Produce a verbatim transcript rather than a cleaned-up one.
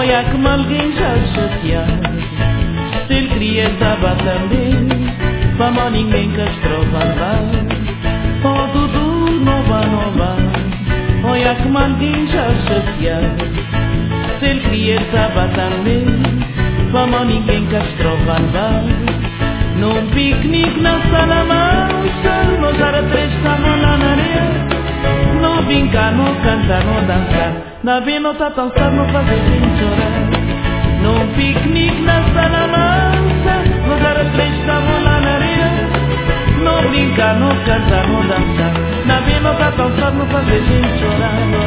Olha que mal alguém já chateado. Se ele queria estava também, para ninguém castrova andar. Oh Dudu, nova, nova. Olha que mal alguém já chateado. Se ele queria estava também, para ninguém castrova andar. Num piquenique na sala mansa, nós era três estavam lá na areia. Não brincar, não cantar, não dançar. Na vez não tá tão tarde, não fazer gente chorar. Num piquenique na sala mansa, nós era três estavam lá na areia. Não brincar, não cantar, não dançar. Na vez não tá tão tarde, não fazer gente chorar.